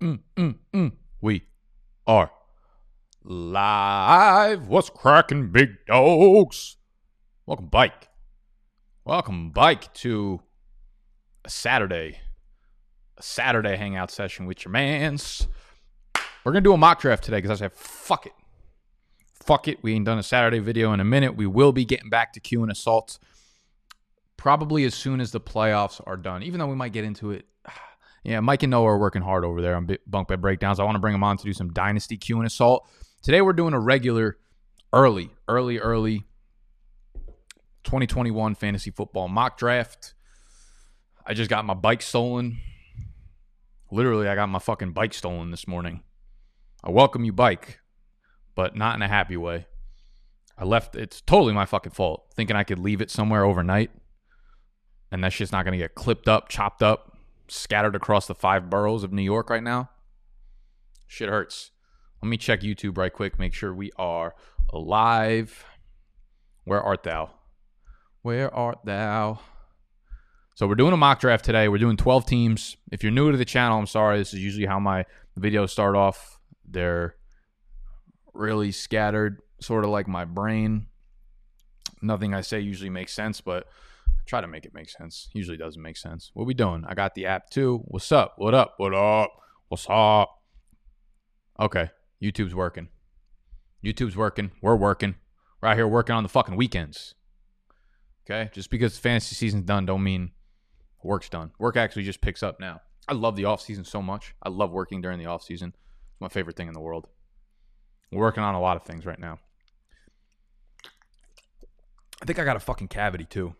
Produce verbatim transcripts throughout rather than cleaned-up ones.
Mm, mm, mm. We are live. What's cracking, big dogs? Welcome, Bike. Welcome, Bike, to a Saturday, a Saturday hangout session with your mans. We're going to do a mock draft today because I said, fuck it. Fuck it. We ain't done a Saturday video in a minute. We will be getting back to Q and Assault probably as soon as the playoffs are done, even though we might get into it. Yeah, Mike and Noah are working hard over there on Bunk Bed Breakdowns. I want to bring them on to do some Dynasty Q and Assault. Today we're doing a regular, early, early, early twenty twenty-one fantasy football mock draft. I just got my bike stolen. Literally, I got my fucking bike stolen this morning. I welcome you, Bike, but not in a happy way. I left, it's totally my fucking fault, thinking I could leave it somewhere overnight, and that shit's not going to get clipped up, chopped up, scattered across the five boroughs of New York right now. Shit hurts. Let me check YouTube right quick, make sure we are alive. Where art thou? Where art thou? So we're doing a mock draft today. We're doing twelve teams. If you're new to the channel, I'm sorry. This is usually how my videos start off. They're really scattered, sort of like my brain. Nothing I say usually makes sense, but try to make it make sense. Usually doesn't make sense. What we doing? I got the app too. What's up? What up? What up? What's up? Okay. YouTube's working. YouTube's working. We're working. We're out here working on the fucking weekends. Okay? Just because fantasy season's done don't mean work's done. Work actually just picks up now. I love the off season so much. I love working during the off season. It's my favorite thing in the world. We're working on a lot of things right now. I think I got a fucking cavity too.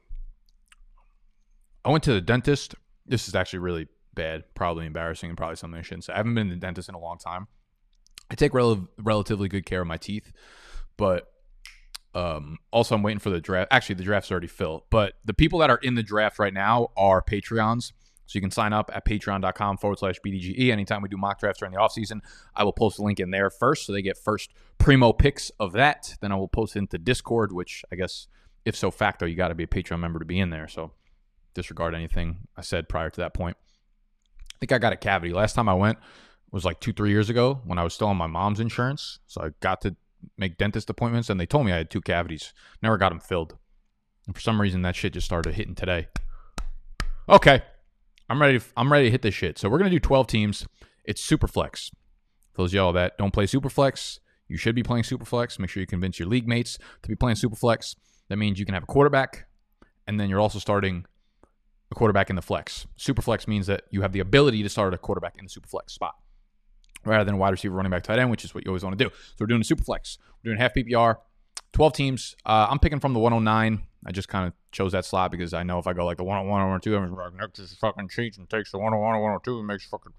I went to the dentist. This is actually really bad, probably embarrassing, and probably something I shouldn't say. I haven't been to the dentist in a long time. I take rel- relatively good care of my teeth, but um, also I'm waiting for the draft. Actually, the draft's already filled, but the people that are in the draft right now are Patreons. So you can sign up at patreon.com forward slash BDGE. Anytime we do mock drafts during the offseason, I will post a link in there first, so they get first primo picks of that. Then I will post it into Discord, which I guess, if so facto, you got to be a Patreon member to be in there. So disregard anything I said prior to that point. I think I got a cavity. Last time I went was like two, three years ago when I was still on my mom's insurance. So I got to make dentist appointments, and they told me I had two cavities. Never got them filled. And for some reason, that shit just started hitting today. Okay. I'm ready. I'm ready to hit this shit. So we're going to do twelve teams. It's Superflex. For those of y'all that don't play Superflex, you should be playing Superflex. Make sure you convince your league mates to be playing Superflex. That means you can have a quarterback, and then you're also starting a quarterback in the flex. Superflex means that you have the ability to start a quarterback in the Superflex spot rather than a wide receiver, running back, tight end, which is what you always want to do. So we're doing a Superflex. We're doing half P P R, twelve teams. Uh, I'm picking from the one oh nine. I just kind of chose that slot because I know if I go like the one oh one or one oh two, I'm like, next is fucking cheats and takes the one oh one or one oh two and makes fucking...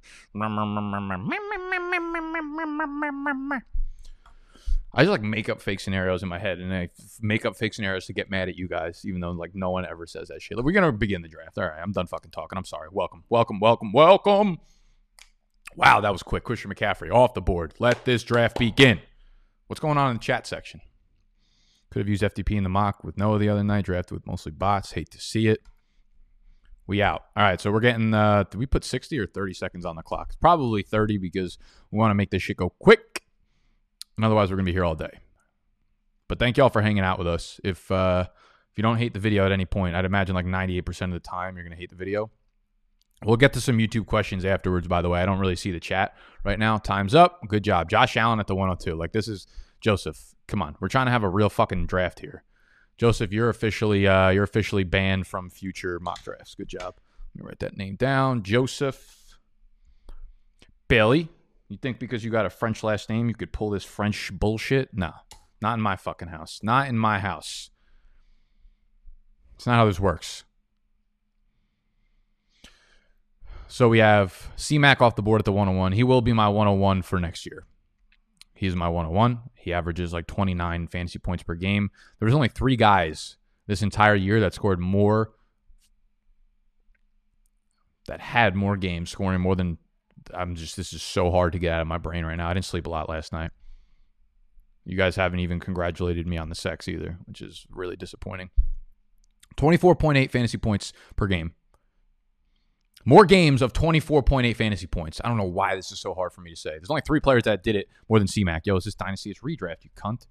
I just like make up fake scenarios in my head, and I make up fake scenarios to get mad at you guys, even though like no one ever says that shit. Like, we're going to begin the draft. All right, I'm done fucking talking. I'm sorry. Welcome, welcome, welcome, welcome. Wow, that was quick. Christian McCaffrey off the board. Let this draft begin. What's going on in the chat section? Could have used F T P in the mock with Noah the other night. Drafted with mostly bots. Hate to see it. We out. All right, so we're getting, uh, did we put sixty or thirty seconds on the clock? It's probably thirty because we want to make this shit go quick. And otherwise, we're going to be here all day. But thank y'all for hanging out with us. If uh, if you don't hate the video at any point, I'd imagine like ninety-eight percent of the time you're going to hate the video. We'll get to some YouTube questions afterwards, by the way. I don't really see the chat right now. Time's up. Good job. Josh Allen at the one oh two. Like, this is Joseph. Come on. We're trying to have a real fucking draft here. Joseph, you're officially uh, you're officially banned from future mock drafts. Good job. Let me write that name down. Joseph Bailey. You think because you got a French last name, you could pull this French bullshit? No, not in my fucking house. Not in my house. It's not how this works. So we have C-Mac off the board at the one oh one. He will be my one oh one for next year. He's my one oh one. He averages like twenty-nine fantasy points per game. There was only three guys this entire year that scored more, that had more games, scoring more than, I'm just, this is so hard to get out of my brain right now. I didn't sleep a lot last night. You guys haven't even congratulated me on the sex either, which is really disappointing. twenty-four point eight fantasy points per game. More games of twenty-four point eight fantasy points. I don't know why this is so hard for me to say. There's only three players that did it more than C-Mac. Yo, is this Dynasty? It's redraft, you cunt.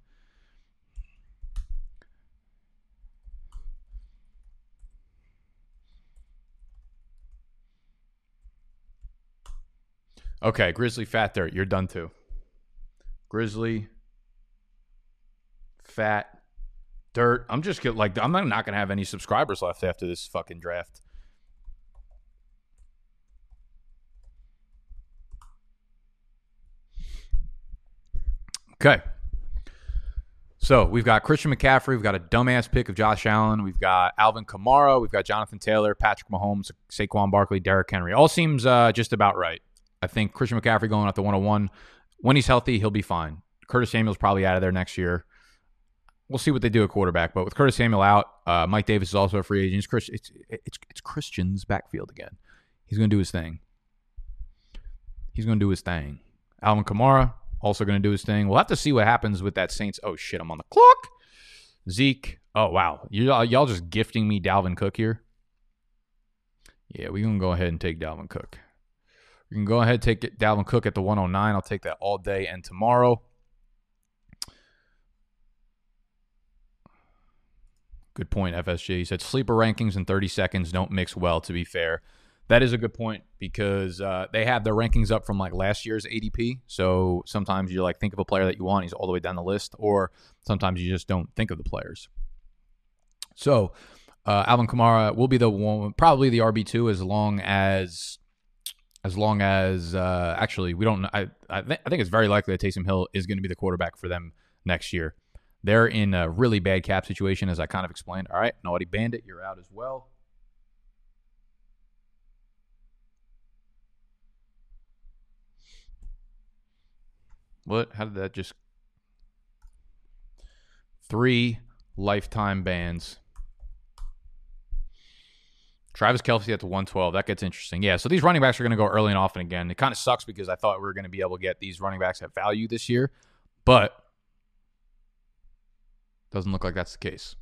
Okay, Grizzly Fat Dirt, you're done too. Grizzly Fat Dirt. I'm just get like I'm not going to have any subscribers left after this fucking draft. Okay. So we've got Christian McCaffrey. We've got a dumbass pick of Josh Allen. We've got Alvin Kamara. We've got Jonathan Taylor, Patrick Mahomes, Saquon Barkley, Derrick Henry. All seems uh, just about right. I think Christian McCaffrey going out to one oh one. When he's healthy, he'll be fine. Curtis Samuel's probably out of there next year. We'll see what they do at quarterback. But with Curtis Samuel out, uh, Mike Davis is also a free agent. It's, Chris, it's, it's, it's Christian's backfield again. He's going to do his thing. He's going to do his thing. Alvin Kamara, also going to do his thing. We'll have to see what happens with that Saints. Oh, shit, I'm on the clock. Zeke. Oh, wow. You, y'all just gifting me Dalvin Cook here? Yeah, we're going to go ahead and take Dalvin Cook. We can go ahead and take Dalvin Cook at the one oh nine. I'll take that all day and tomorrow. Good point, F S G. He said sleeper rankings in thirty seconds don't mix well, to be fair. That is a good point because uh, they have their rankings up from like last year's A D P. So sometimes you like think of a player that you want, he's all the way down the list, or sometimes you just don't think of the players. So uh, Alvin Kamara will be the one, probably the R B two as long as... As long as, uh, actually, we don't. I I, th- I think it's very likely that Taysom Hill is going to be the quarterback for them next year. They're in a really bad cap situation, as I kind of explained. All right, Naughty Bandit, you're out as well. What? How did that just? Three lifetime bans. Travis Kelce at the one twelve. That gets interesting. Yeah, so these running backs are going to go early and often again. It kind of sucks because I thought we were going to be able to get these running backs at value this year, but doesn't look like that's the case.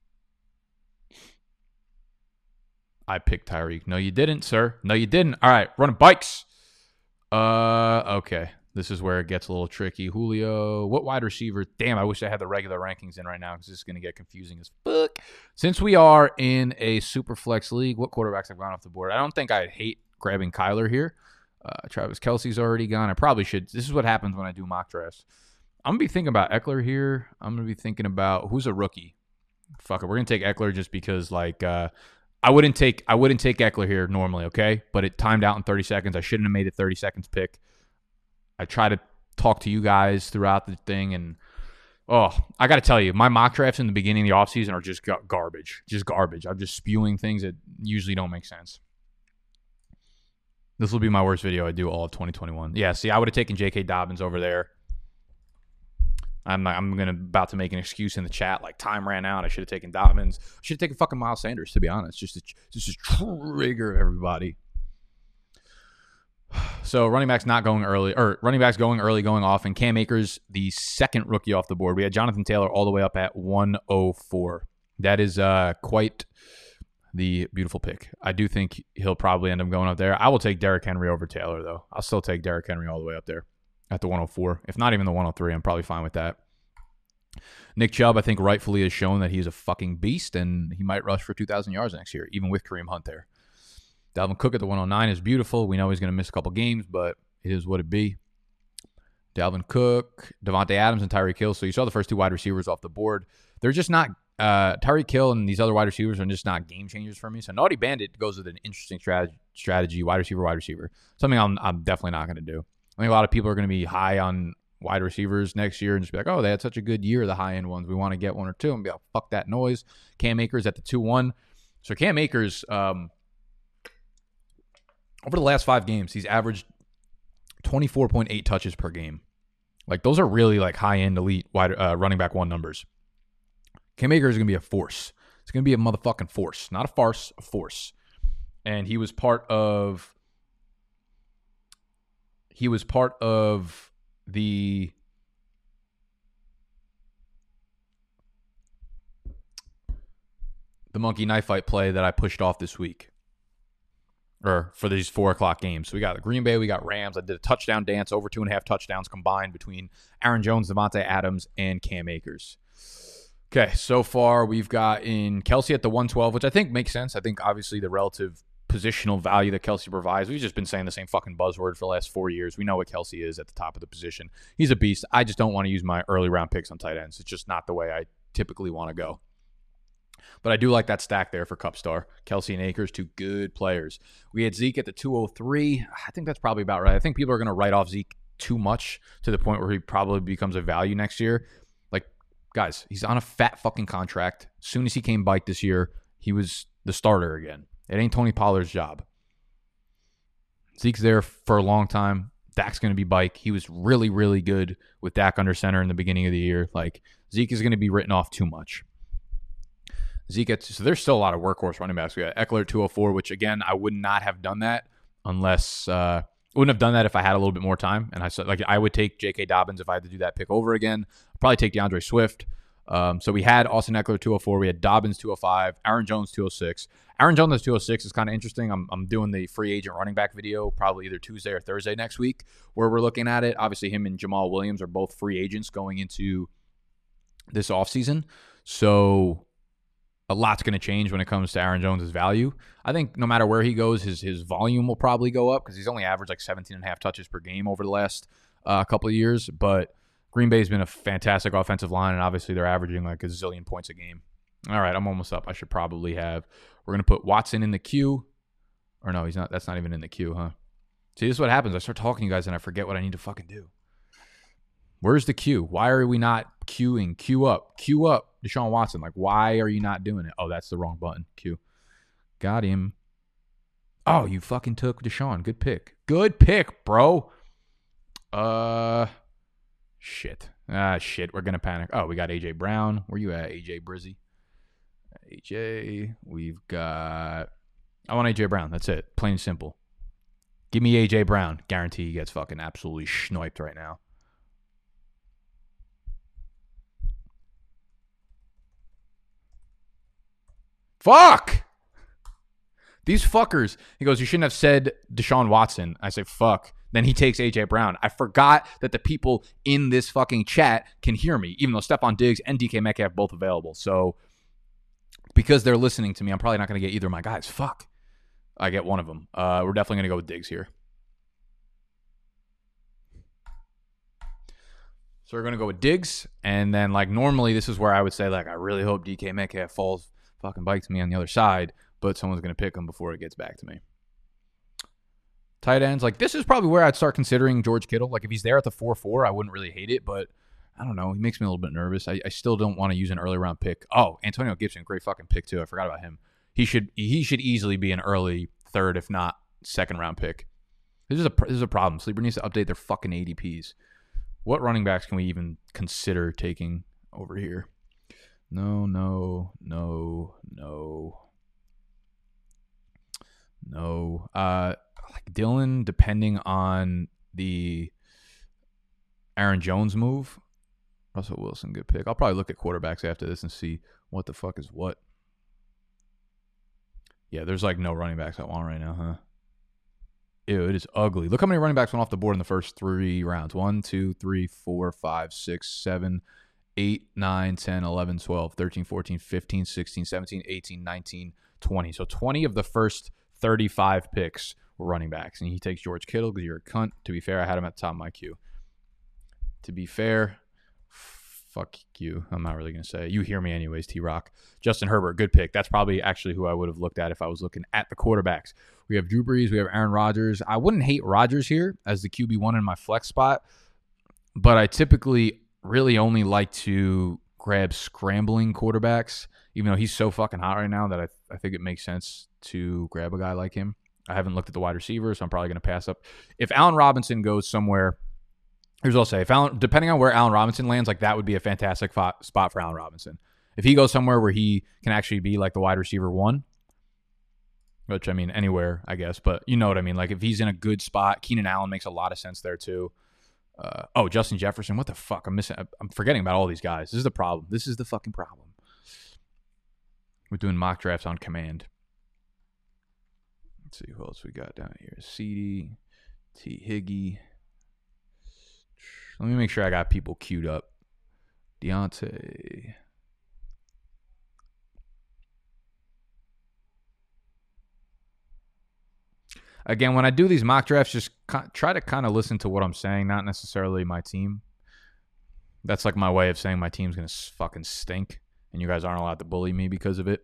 I picked Tyreek. No, you didn't, sir. No, you didn't. All right, running bikes. Uh, okay. This is where it gets a little tricky. Julio, what wide receiver? Damn, I wish I had the regular rankings in right now because this is going to get confusing as fuck. Since we are in a super flex league, what quarterbacks have gone off the board? I don't think I'd hate grabbing Kyler here. Uh, Travis Kelce's already gone. I probably should. This is what happens when I do mock drafts. I'm going to be thinking about Eckler here. I'm going to be thinking about who's a rookie. Fuck it. We're going to take Eckler just because, like, uh, I wouldn't take I wouldn't take Eckler here normally, okay? But it timed out in thirty seconds. I shouldn't have made it thirty seconds pick. I try to talk to you guys throughout the thing, and, oh, I got to tell you, my mock drafts in the beginning of the offseason are just garbage. Just garbage. I'm just spewing things that usually don't make sense. This will be my worst video I do all of twenty twenty-one. Yeah, see, I would have taken J K. Dobbins over there. I'm not, I'm gonna about to make an excuse in the chat like time ran out. I should have taken Dobbins. I should have taken fucking Miles Sanders, to be honest, just to just to trigger everybody. So running backs not going early, or running backs going early, going off, and Cam Akers, the second rookie off the board. We had Jonathan Taylor all the way up at one oh four. That is uh, quite the beautiful pick. I do think he'll probably end up going up there. I will take Derrick Henry over Taylor, though. I'll still take Derrick Henry all the way up there at the one oh four. If not even the one oh three, I'm probably fine with that. Nick Chubb, I think, rightfully has shown that he's a fucking beast, and he might rush for two thousand yards next year, even with Kareem Hunt there. Dalvin Cook at the one oh nine is beautiful. We know he's going to miss a couple games, but it is what it be. Dalvin Cook, Devontae Adams, and Tyreek Hill. So you saw the first two wide receivers off the board. They're just not uh, – Tyreek Hill and these other wide receivers are just not game changers for me. So Naughty Bandit goes with an interesting strategy, strategy wide receiver, wide receiver. Something I'm, I'm definitely not going to do. I think a lot of people are going to be high on wide receivers next year and just be like, oh, they had such a good year, the high-end ones. We want to get one or two and be like, fuck that noise. Cam Akers at the two one. So Cam Akers um, – over the last five games, he's averaged twenty-four point eight touches per game. Like, those are really, like, high-end, elite wide uh, running back one numbers. Cam Akers is going to be a force. It's going to be a motherfucking force. Not a farce, a force. And he was part of... He was part of the... The monkey knife fight play that I pushed off this week. or for these four o'clock games. So we got the Green Bay, we got Rams. I did a touchdown dance, over two and a half touchdowns combined between Aaron Jones, Devontae Adams, and Cam Akers. Okay, so far we've got in Kelce at the one twelve, which I think makes sense. I think obviously the relative positional value that Kelce provides, we've just been saying the same fucking buzzword for the last four years. We know what Kelce is at the top of the position. He's a beast. I just don't want to use my early round picks on tight ends. It's just not the way I typically want to go. But I do like that stack there for Cup Star. Kelce and Akers, two good players. We had Zeke at the two oh three. I think that's probably about right. I think people are going to write off Zeke too much to the point where he probably becomes a value next year. Like, guys, he's on a fat fucking contract. As soon as he came bike this year, he was the starter again. It ain't Tony Pollard's job. Zeke's there for a long time. Dak's going to be bike. He was really, really good with Dak under center in the beginning of the year. Like, Zeke is going to be written off too much. Zeke gets, so there's still a lot of workhorse running backs. We got Eckler at two oh four, which again, I would not have done that unless, uh, I wouldn't have done that if I had a little bit more time. And I said, like, I would take J K. Dobbins if I had to do that pick over again. I'd probably take DeAndre Swift. Um, so we had Austin Eckler two oh four. We had Dobbins two oh five. Aaron Jones two oh six. Aaron Jones two oh six is kind of interesting. I'm, I'm doing the free agent running back video probably either Tuesday or Thursday next week where we're looking at it. Obviously, him and Jamal Williams are both free agents going into this offseason. So a lot's going to change when it comes to Aaron Jones' value. I think no matter where he goes, his his volume will probably go up because he's only averaged like seventeen and a half touches per game over the last uh, couple of years. But Green Bay's been a fantastic offensive line, and obviously they're averaging like a zillion points a game. All right, I'm almost up. I should probably have. We're going to put Watson in the queue. Or no, he's not. That's not even in the queue, huh? See, this is what happens. I start talking to you guys, and I forget what I need to fucking do. Where's the queue? Why are we not queuing? Queue up. Queue up. Deshaun Watson. Like, why are you not doing it? Oh, that's the wrong button. Queue. Got him. Oh, you fucking took Deshaun. Good pick. Good pick, bro. Uh, shit. Ah, shit. We're going to panic. Oh, we got A J Brown. Where you at, A J Brizzy? A J. We've got... I want A J Brown. That's it. Plain and simple. Give me A J Brown. Guarantee he gets fucking absolutely sniped right now. Fuck! These fuckers. He goes, you shouldn't have said Deshaun Watson. I say, fuck. Then he takes A J Brown. I forgot that the people in this fucking chat can hear me, even though Stephon Diggs and D K Metcalf both available. So, because they're listening to me, I'm probably not going to get either of my guys. Fuck. I get one of them. Uh, we're definitely going to go with Diggs here. So we're going to go with Diggs. And then, like, normally this is where I would say, like, I really hope D K Metcalf falls fucking bites me on the other side, but someone's going to pick him before it gets back to me. Tight ends, like, this is probably where I'd start considering George Kittle. Like, if he's there at the four four, I wouldn't really hate it, but I don't know. He makes me a little bit nervous. I, I still don't want to use an early round pick. Oh, Antonio Gibson, great fucking pick, too. I forgot about him. He should he should easily be an early third, if not second round pick. This is a this is a problem. Sleeper needs to update their fucking A D Ps. What running backs can we even consider taking over here? No, no, no, no, no. Uh, like Dylan, depending on the Aaron Jones move. Russell Wilson, good pick. I'll probably look at quarterbacks after this and see what the fuck is what. Yeah, there's like no running backs I want right now, huh? Ew, it is ugly. Look how many running backs went off the board in the first three rounds. One, two, three, four, five, six, seven, eight, nine, ten, eleven, twelve, thirteen, fourteen, fifteen, sixteen, seventeen, eighteen, nineteen, twenty. So twenty of the first thirty-five picks were running backs. And he takes George Kittle because you're a cunt. To be fair, I had him at the top of my queue. To be fair... Fuck you. I'm not really going to say it. You hear me anyways, T-Rock. Justin Herbert, good pick. That's probably actually who I would have looked at if I was looking at the quarterbacks. We have Drew Brees. We have Aaron Rodgers. I wouldn't hate Rodgers here as the Q B one in my flex spot, but I typically really only like to grab scrambling quarterbacks, even though he's so fucking hot right now that I, I think it makes sense to grab a guy like him. I haven't looked at the wide receivers, so I'm probably going to pass up. If Allen Robinson goes somewhere... Here's what I'll say. If Allen, depending on where Allen Robinson lands, like that would be a fantastic fo- spot for Allen Robinson. If he goes somewhere where he can actually be like the wide receiver one, which I mean anywhere, I guess, but you know what I mean. Like if he's in a good spot, Keenan Allen makes a lot of sense there too. Uh, oh, Justin Jefferson. What the fuck? I'm missing. I'm forgetting about all these guys. This is the problem. This is the fucking problem. We're doing mock drafts on command. Let's see who else we got down here. C D, T. Higgy. Let me make sure I got people queued up. Deontay. Again, when I do these mock drafts, just try to kind of listen to what I'm saying, not necessarily my team. That's like my way of saying my team's going to fucking stink, and you guys aren't allowed to bully me because of it.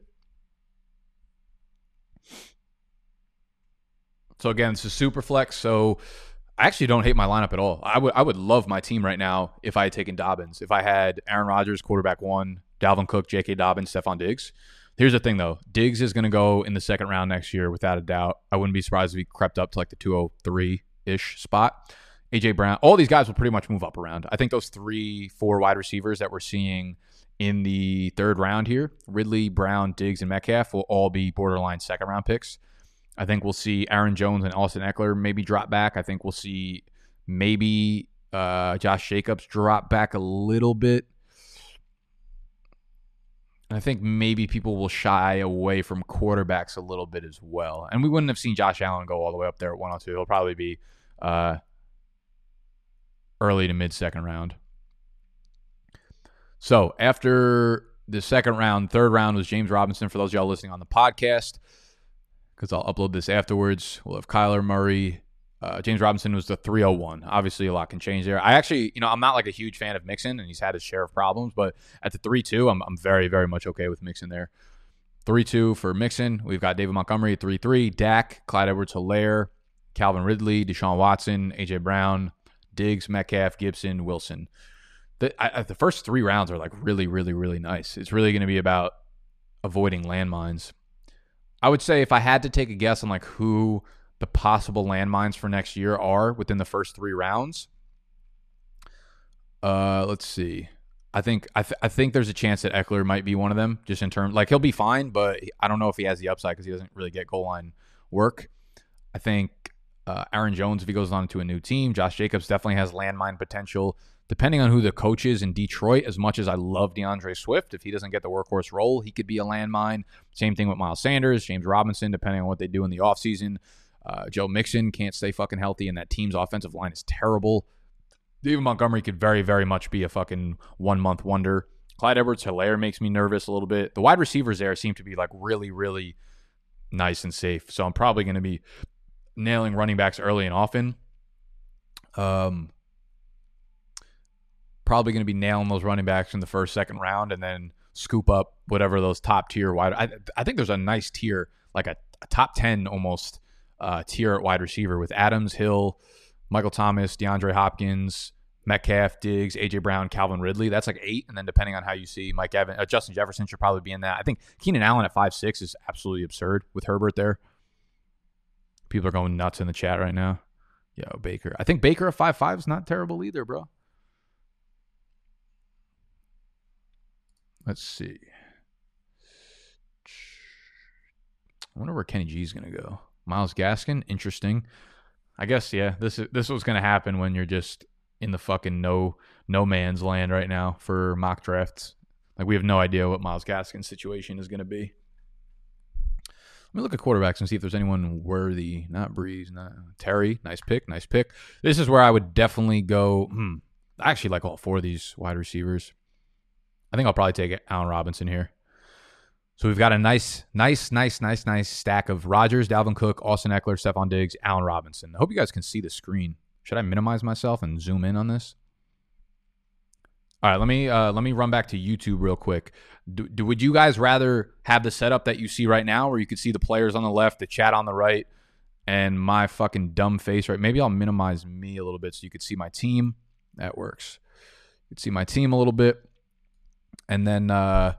So again, it's a super flex, so I actually don't hate my lineup at all. I would I would love my team right now if I had taken Dobbins. If I had Aaron Rodgers, quarterback one, Dalvin Cook, J K. Dobbins, Stephon Diggs. Here's the thing, though. Diggs is going to go in the second round next year, without a doubt. I wouldn't be surprised if he crept up to like the two oh three-ish spot. A J. Brown. All these guys will pretty much move up around. I think those three, four wide receivers that we're seeing in the third round here, Ridley, Brown, Diggs, and Metcalf, will all be borderline second-round picks. I think we'll see Aaron Jones and Austin Eckler maybe drop back. I think we'll see maybe uh, Josh Jacobs drop back a little bit. I think maybe people will shy away from quarterbacks a little bit as well. And we wouldn't have seen Josh Allen go all the way up there at one oh two. He'll probably be uh, early to mid-second round. So after the second round, third round was James Robinson. For those of y'all listening on the podcast, because I'll upload this afterwards, we'll have Kyler Murray. Uh, James Robinson was the three oh one. Obviously, a lot can change there. I actually, you know, I'm not like a huge fan of Mixon, and he's had his share of problems, but at the three two, I'm I'm very, very much okay with Mixon there. three two for Mixon. We've got David Montgomery at three three, Dak, Clyde Edwards-Helaire, Calvin Ridley, Deshaun Watson, A J. Brown, Diggs, Metcalf, Gibson, Wilson. The, I, the first three rounds are like really, really, really nice. It's really going to be about avoiding landmines. I would say if I had to take a guess on like who the possible landmines for next year are within the first three rounds. Uh, let's see. I think I, th- I think there's a chance that Eckler might be one of them, just in terms, like, he'll be fine, but I don't know if he has the upside because he doesn't really get goal line work. I think uh, Aaron Jones, if he goes on to a new team, Josh Jacobs definitely has landmine potential. Depending on who the coach is in Detroit, as much as I love DeAndre Swift, if he doesn't get the workhorse role, he could be a landmine. Same thing with Miles Sanders, James Robinson, depending on what they do in the offseason. Uh, Joe Mixon can't stay fucking healthy, and that team's offensive line is terrible. David Montgomery could very, very much be a fucking one-month wonder. Clyde Edwards-Helaire makes me nervous a little bit. The wide receivers there seem to be like really, really nice and safe. So I'm probably going to be nailing running backs early and often. Um, probably going to be nailing those running backs in the first, second round, and then scoop up whatever those top tier wide. I, I think there's a nice tier, like a, a top ten almost uh, tier at wide receiver with Adams, Hill, Michael Thomas, DeAndre Hopkins, Metcalf, Diggs, A J. Brown, Calvin Ridley. That's like eight. And then depending on how you see Mike Evans, uh, Justin Jefferson should probably be in that. I think Keenan Allen at five six is absolutely absurd with Herbert there. People are going nuts in the chat right now. Yo, Baker. I think Baker at five five is not terrible either, bro. Let's see. I wonder where Kenny G is going to go. Myles Gaskin, interesting. I guess, yeah, this is this was going to happen when you're just in the fucking no no man's land right now for mock drafts. Like, we have no idea what Myles Gaskin's situation is going to be. Let me look at quarterbacks and see if there's anyone worthy. Not Breeze, not Terry. Nice pick, nice pick. This is where I would definitely go. Hmm, I actually like all four of these wide receivers. I think I'll probably take Allen Robinson here. So we've got a nice, nice, nice, nice, nice stack of Rodgers, Dalvin Cook, Austin Eckler, Stephon Diggs, Allen Robinson. I hope you guys can see the screen. Should I minimize myself and zoom in on this? All right, let me uh, let me run back to YouTube real quick. Do, do would you guys rather have the setup that you see right now, where you could see the players on the left, the chat on the right, and my fucking dumb face right? Maybe I'll minimize me a little bit so you could see my team. That works. You could see my team a little bit, and then. Uh,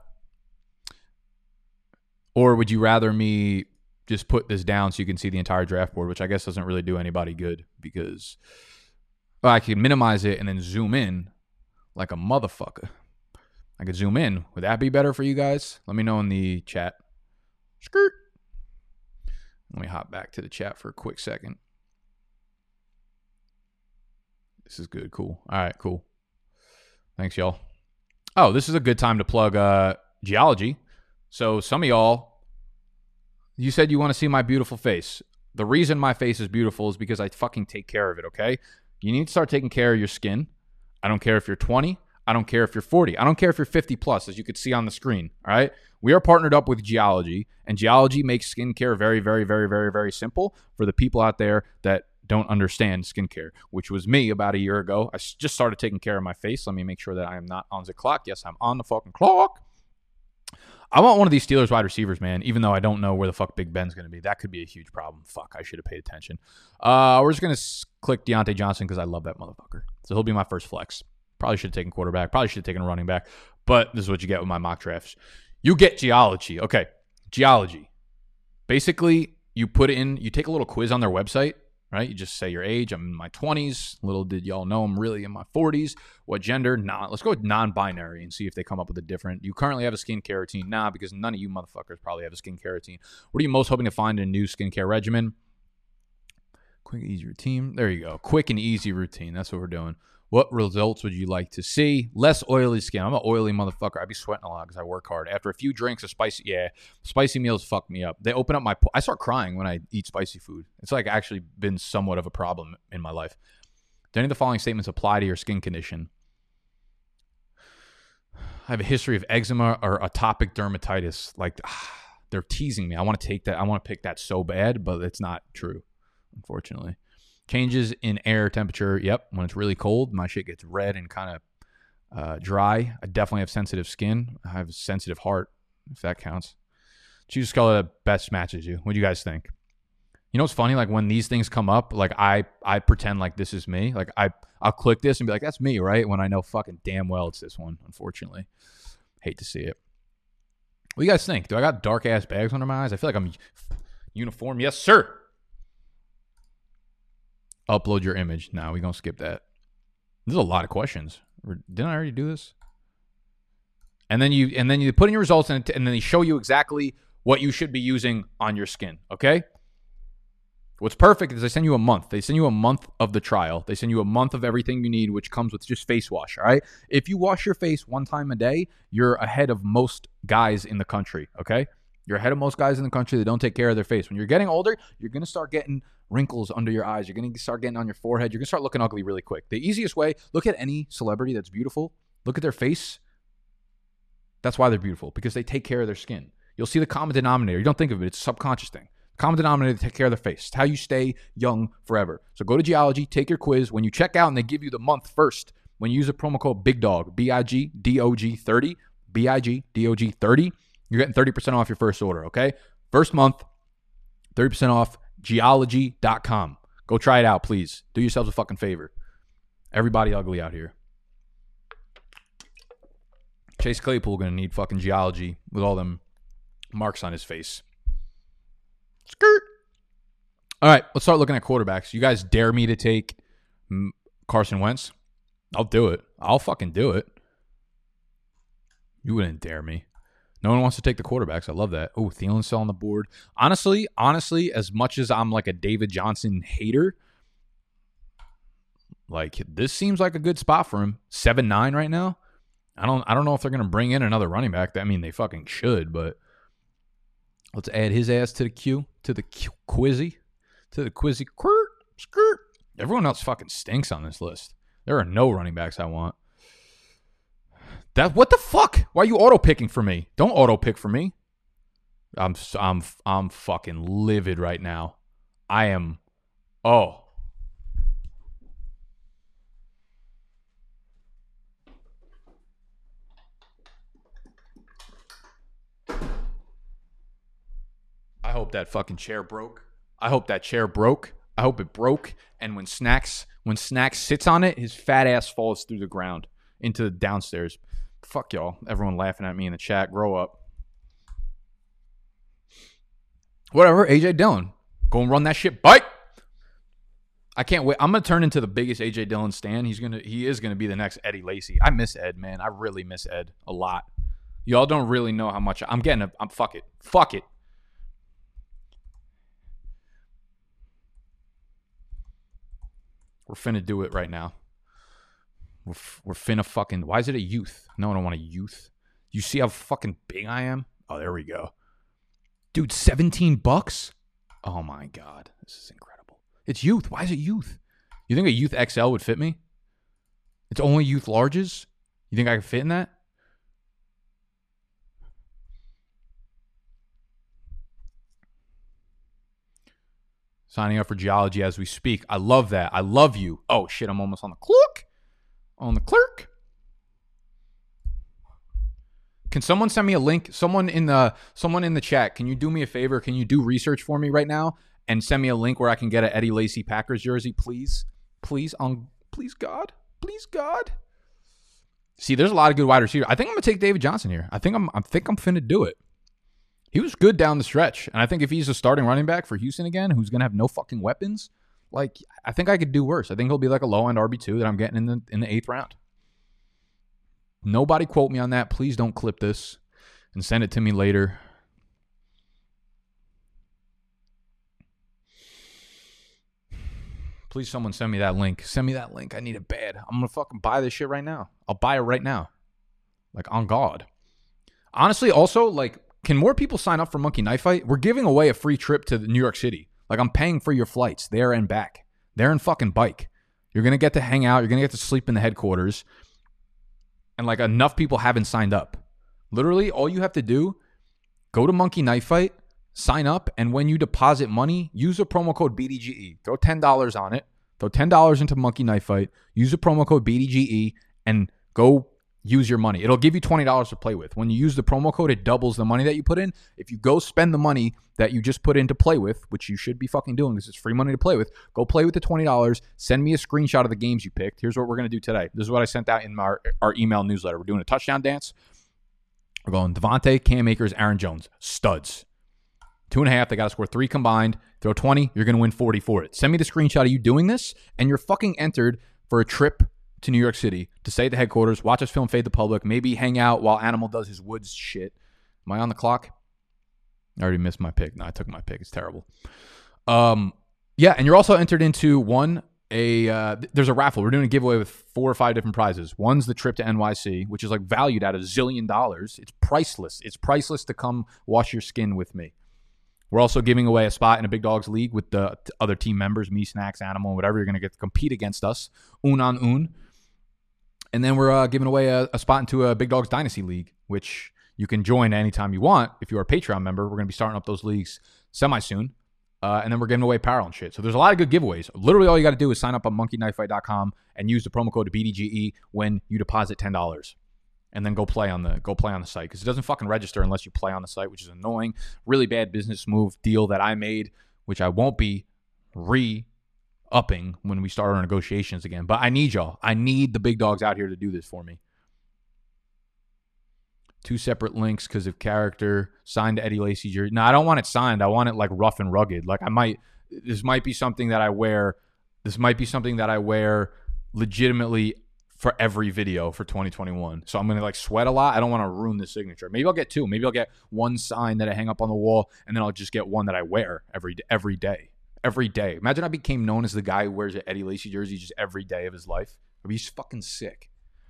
Or would you rather me just put this down so you can see the entire draft board, which I guess doesn't really do anybody good because well, I can minimize it and then zoom in like a motherfucker. I could zoom in. Would that be better for you guys? Let me know in the chat. Skirt. Let me hop back to the chat for a quick second. This is good. Cool. All right, cool. Thanks, y'all. Oh, this is a good time to plug uh, Geology. So some of y'all, you said you want to see my beautiful face. The reason my face is beautiful is because I fucking take care of it, okay? You need to start taking care of your skin. I don't care if you're twenty. I don't care if you're forty. I don't care if you're fifty plus, as you could see on the screen, all right? We are partnered up with Geology, and Geology makes skincare very, very, very, very, very simple for the people out there that don't understand skincare, which was me about a year ago. I just started taking care of my face. Let me make sure that I am not on the clock. Yes, I'm on the fucking clock. I want one of these Steelers wide receivers, man, even though I don't know where the fuck Big Ben's going to be. That could be a huge problem. Fuck, I should have paid attention. Uh, we're just going to s- click Deontay Johnson because I love that motherfucker. So he'll be my first flex. Probably should have taken quarterback. Probably should have taken a running back. But this is what you get with my mock drafts. You get Geology. Okay, Geology. Basically, you put in, you take a little quiz on their website, right? You just say your age. I'm in my twenties. Little did y'all know I'm really in my forties. What gender? Nah. Let's go with non-binary and see if they come up with a different. You currently have a skincare routine? Nah, because none of you motherfuckers probably have a skincare routine. What are you most hoping to find in a new skincare regimen? Quick, easy routine. There you go. Quick and easy routine. That's what we're doing. What results would you like to see? Less oily skin. I'm an oily motherfucker. I be sweating a lot because I work hard. After a few drinks of spicy, yeah, spicy meals fuck me up. They open up my, I start crying when I eat spicy food. It's like actually been somewhat of a problem in my life. Do any of the following statements apply to your skin condition? I have a history of eczema or atopic dermatitis. Like, ah, they're teasing me. I want to take that. I want to pick that so bad, but it's not true, unfortunately. Changes in air temperature. Yep. When it's really cold, my shit gets red and kind of uh, dry. I definitely have sensitive skin. I have a sensitive heart, if that counts. Choose a color that best matches you. What do you guys think? You know what's funny? Like when these things come up, like I I pretend like this is me. Like I, I'll click this and be like, that's me, right? When I know fucking damn well it's this one, unfortunately. Hate to see it. What do you guys think? Do I got dark-ass bags under my eyes? I feel like I'm uniform. Yes, sir. Upload your image. No, we're going to skip that. There's a lot of questions. Didn't I already do this? And then you and then you put in your results and, and then they show you exactly what you should be using on your skin, okay? What's perfect is they send you a month. They send you a month of the trial. They send you a month of everything you need, which comes with just face wash, all right? If you wash your face one time a day, you're ahead of most guys in the country, okay? You're ahead of most guys in the country that don't take care of their face. When you're getting older, you're going to start getting wrinkles under your eyes. You're going to start getting on your forehead. You're going to start looking ugly really quick. The easiest way, look at any celebrity that's beautiful. Look at their face. That's why they're beautiful, because they take care of their skin. You'll see the common denominator. You don't think of it. It's a subconscious thing. Common denominator, to take care of their face. It's how you stay young forever. So go to Geology, take your quiz. When you check out and they give you the month first, when you use a promo code BIGDOG, B I G D O G thirty, B I G D O G thirty, you're getting thirty percent off your first order, okay? First month, thirty percent off, geology dot com. Go try it out, please. Do yourselves a fucking favor. Everybody ugly out here. Chase Claypool going to need fucking Geology with all them marks on his face. Skirt. All right, let's start looking at quarterbacks. You guys dare me to take Carson Wentz? I'll do it. I'll fucking do it. You wouldn't dare me. No one wants to take the quarterbacks. I love that. Oh, Thielen's still on the board. Honestly, honestly, as much as I'm like a David Johnson hater, like this seems like a good spot for him. seven nine right now. I don't I don't know if they're going to bring in another running back. I mean, they fucking should, but let's add his ass to the queue, to the Q, quizzy, to the quizzy. Skirt, skirt. Everyone else fucking stinks on this list. There are no running backs I want. That what the fuck? Why are you auto picking for me? Don't auto pick for me. I'm I'm I'm fucking livid right now. I am. Oh. I hope that fucking chair broke. I hope that chair broke. I hope it broke. And when Snacks when Snacks sits on it, his fat ass falls through the ground into the downstairs. Fuck y'all. Everyone laughing at me in the chat. Grow up. Whatever. A J Dillon. Go and run that shit. Bike. I can't wait. I'm gonna turn into the biggest A J Dillon stan. He's gonna he is gonna be the next Eddie Lacy. I miss Ed, man. I really miss Ed a lot. Y'all don't really know how much I'm getting. A, I'm fuck it. Fuck it. We're finna do it right now. We're, we're finna fucking... Why is it a youth? No, I don't want a youth. You see how fucking big I am? Oh, there we go. Dude, seventeen bucks? Oh my God. This is incredible. It's youth. Why is it youth? You think a youth X L would fit me? It's only youth larges? You think I could fit in that? Signing up for geology as we speak. I love that. I love you. Oh, shit. I'm almost on the clock. On the clerk. Can someone send me a link? Someone in the someone in the chat, can you do me a favor? Can you do research for me right now and send me a link where I can get an Eddie Lacy Packers jersey, please? Please, on please God. Please God. See, there's a lot of good wide receivers. I think I'm gonna take David Johnson here. I think I'm I think I'm finna do it. He was good down the stretch. And I think if he's a starting running back for Houston again, who's going to have no fucking weapons, like, I think I could do worse. I think he'll be like a low-end R B two that I'm getting in the in the eighth round. Nobody quote me on that. Please don't clip this and send it to me later. Please, someone send me that link. Send me that link. I need it bad. I'm going to fucking buy this shit right now. I'll buy it right now. Like, on God. Honestly, also, like, can more people sign up for Monkey Knife Fight? We're giving away a free trip to New York City. Like, I'm paying for your flights there and back. There and fucking bike. You're going to get to hang out. You're going to get to sleep in the headquarters. And, like, enough people haven't signed up. Literally, all you have to do, go to Monkey Knife Fight, sign up, and when you deposit money, use the promo code B D G E. Throw ten dollars on it. Throw ten dollars into Monkey Knife Fight. Use the promo code B D G E and go use your money. It'll give you twenty dollars to play with. When you use the promo code, it doubles the money that you put in. If you go spend the money that you just put in to play with, which you should be fucking doing because it's free money to play with, go play with the twenty dollars. Send me a screenshot of the games you picked. Here's what we're going to do today. This is what I sent out in our, our email newsletter. We're doing a touchdown dance. We're going Devontae, Cam Akers, Aaron Jones. Studs. Two and a half. They got to score three combined. Throw twenty. You're going to win forty for it. Send me the screenshot of you doing this, and you're fucking entered for a trip to New York City to stay at the headquarters, watch us film Fade the Public, maybe hang out while Animal does his woods shit. Am I on the clock? I already missed my pick. No, I took my pick. It's terrible. Um, yeah, and you're also entered into one, a uh, there's a raffle. We're doing a giveaway with four or five different prizes. One's the trip to N Y C, which is like valued at a zillion dollars. It's priceless. It's priceless to come wash your skin with me. We're also giving away a spot in a Big Dogs League with the other team members, me, Snacks, Animal, whatever. You're going to get to compete against us, un on un. And then we're uh, giving away a, a spot into a Big Dogs Dynasty League, which you can join anytime you want. If you're a Patreon member, we're going to be starting up those leagues semi-soon. Uh, and then we're giving away apparel and shit. So there's a lot of good giveaways. Literally all you got to do is sign up on monkey knife fight dot com and use the promo code B D G E when you deposit ten dollars. And then go play on the go play on the site. Because it doesn't fucking register unless you play on the site, which is annoying. Really bad business move deal that I made, which I won't be re- upping when we start our negotiations again. But I need y'all. I need the big dogs out here to do this for me. Two separate links because of character. Signed Eddie Lacy jersey. No, I don't want it signed. I want it like rough and rugged. Like I might, this might be something that I wear. This might be something that I wear legitimately for every video for twenty twenty-one. So I'm going to like sweat a lot. I don't want to ruin the signature. Maybe I'll get two. Maybe I'll get one sign that I hang up on the wall and then I'll just get one that I wear every every day. Every day. Imagine I became known as the guy who wears an Eddie Lacy jersey just every day of his life. I'd be fucking sick.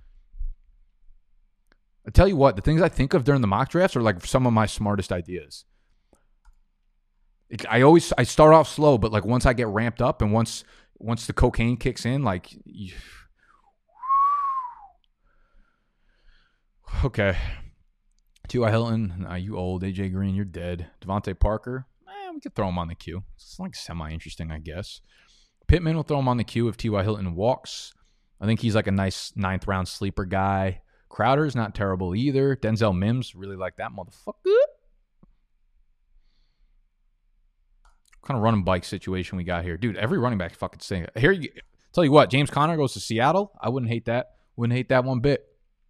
I tell you what, the things I think of during the mock drafts are like some of my smartest ideas. It, I always I start off slow, but like once I get ramped up and once once the cocaine kicks in, like you, okay. T Y. Hilton, nah, you old. A J Green, you're dead. Devontae Parker, eh, we could throw him on the queue. It's like semi-interesting, I guess. Pittman will throw him on the queue if T Y. Hilton walks. I think he's like a nice ninth round sleeper guy. Crowder's not terrible either. Denzel Mims, really like that motherfucker. What kind of running bike situation we got here? Dude, every running back fucking sing. Here, you, tell you what, James Conner goes to Seattle. I wouldn't hate that. Wouldn't hate that one bit.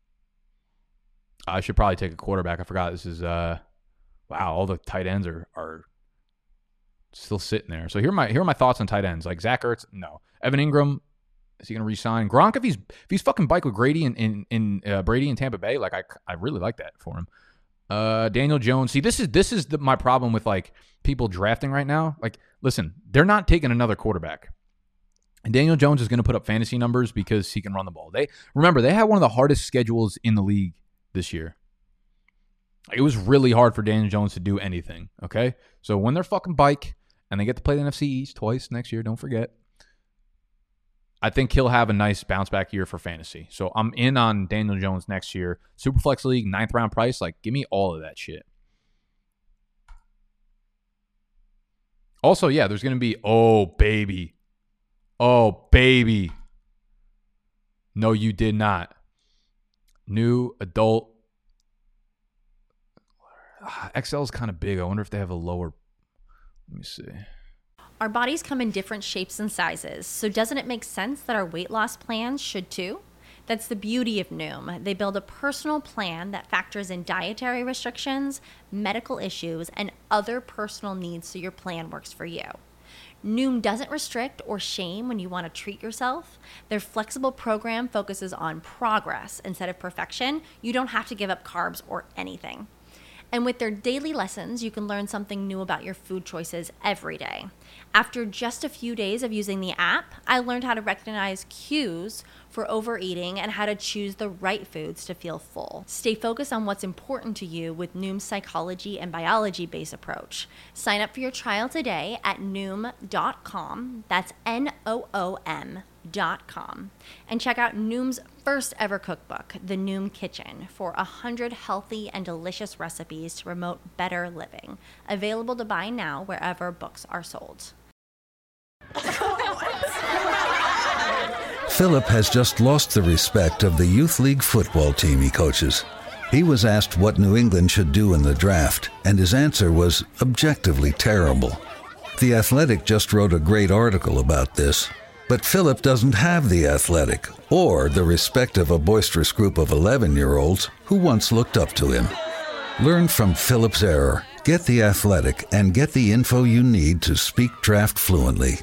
I should probably take a quarterback. I forgot this is, uh, wow, all the tight ends are are still sitting there. So here are my, here are my thoughts on tight ends. Like Zach Ertz, no. Evan Ingram, is he going to re-sign? Gronk, if he's if he's fucking bike with Grady in in, in uh, Brady in Tampa Bay, like I I really like that for him. Uh, Daniel Jones. See, this is this is the, my problem with like people drafting right now. Like, listen, they're not taking another quarterback, and Daniel Jones is going to put up fantasy numbers because he can run the ball. They remember they had one of the hardest schedules in the league this year. It was really hard for Daniel Jones to do anything. Okay, so when they're fucking bike and they get to play the N F C East twice next year. Don't forget. I think he'll have a nice bounce back year for fantasy. So I'm in on Daniel Jones next year. Superflex League, ninth round price. Like, give me all of that shit. Also, yeah, there's going to be, oh, baby. Oh, baby. No, you did not. New adult. X L is kind of big. I wonder if they have a lower. Let me see. Our bodies come in different shapes and sizes, so doesn't it make sense that our weight loss plans should too? That's the beauty of Noom. They build a personal plan that factors in dietary restrictions, medical issues, and other personal needs so your plan works for you. Noom doesn't restrict or shame when you want to treat yourself. Their flexible program focuses on progress instead of perfection. You don't have to give up carbs or anything. And with their daily lessons, you can learn something new about your food choices every day. After just a few days of using the app, I learned how to recognize cues for overeating and how to choose the right foods to feel full. Stay focused on what's important to you with Noom's psychology and biology-based approach. Sign up for your trial today at noom dot com. That's N O O M dot com. And check out Noom's first ever cookbook, The Noom Kitchen, for one hundred healthy and delicious recipes to promote better living. Available to buy now wherever books are sold. Philip has just lost the respect of the youth league football team he coaches. He was asked what New England should do in the draft, and his answer was objectively terrible. The Athletic just wrote a great article about this, but Philip doesn't have the Athletic or the respect of a boisterous group of eleven-year-olds who once looked up to him. Learn from Philip's error, get the Athletic, and get the info you need to speak draft fluently.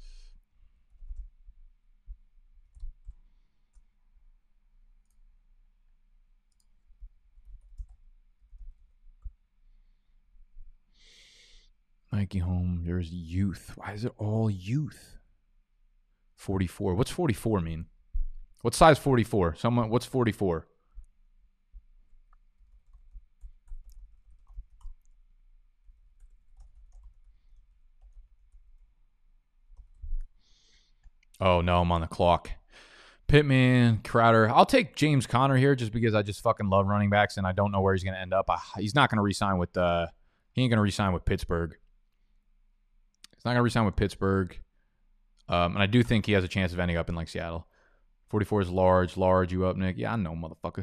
Nike home. There's youth. Why is it all youth? forty-four. What's forty-four mean? What size forty-four? Someone. What's forty-four? Oh no, I'm on the clock. Pittman, Crowder. I'll take James Conner here just because I just fucking love running backs and I don't know where he's going to end up. I, he's not going to re-sign with. Uh, he ain't going to re-sign with Pittsburgh. He's not going to re-sign with Pittsburgh. Um, and I do think he has a chance of ending up in like Seattle. forty-four is large. Large, you up, Nick? Yeah, I know, motherfucker.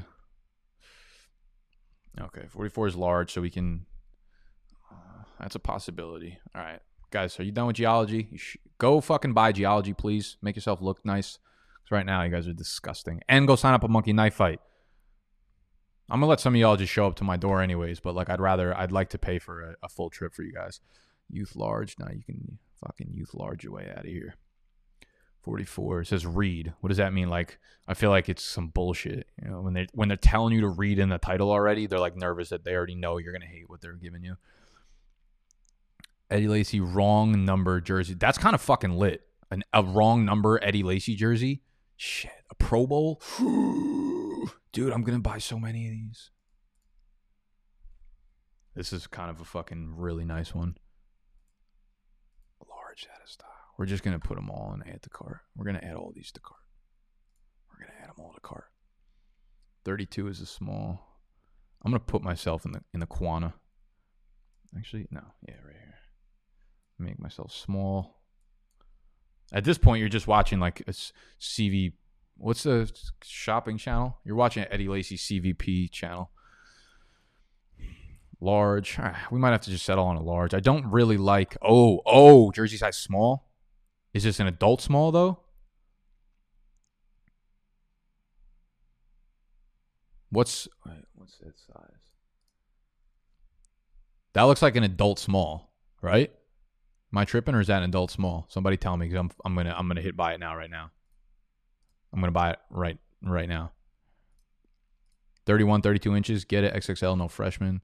Okay, forty-four is large, so we can... Uh, that's a possibility. All right. Guys, are you done with geology? You sh- go fucking buy geology, please. Make yourself look nice. Because right now, you guys are disgusting. And go sign up a Monkey Knife Fight. I'm going to let some of y'all just show up to my door anyways, but like I'd rather... I'd like to pay for a, a full trip for you guys. Youth large. Now you can fucking youth large your way out of here. forty-four. It says read. What does that mean? Like, I feel like it's some bullshit. You know, when they when they're telling you to read in the title already, they're like nervous that they already know you're gonna hate what they're giving you. Eddie Lacy, wrong number jersey. That's kind of fucking lit. An, a wrong number Eddie Lacy jersey. Shit. A Pro Bowl. Dude, I'm gonna buy so many of these. This is kind of a fucking really nice one. Large out of style. We're just going to put them all and add to cart. We're going to add all these to cart. We're going to add them all to cart. thirty-two is a small. I'm going to put myself in the in the Quana. Actually, no. Yeah, right here. Make myself small. At this point, you're just watching like a C V. What's the shopping channel? You're watching Eddie Lacy C V P channel. Large. We might have to just settle on a large. I don't really like... Oh, oh, jersey size small. Is this an adult small, though? What's... What's that size? That looks like an adult small, right? Am I tripping or is that an adult small? Somebody tell me because I'm, I'm going to I'm gonna hit buy it now right now. I'm going to buy it right, right now. thirty-one, thirty-two inches. Get it. X X L, no freshman.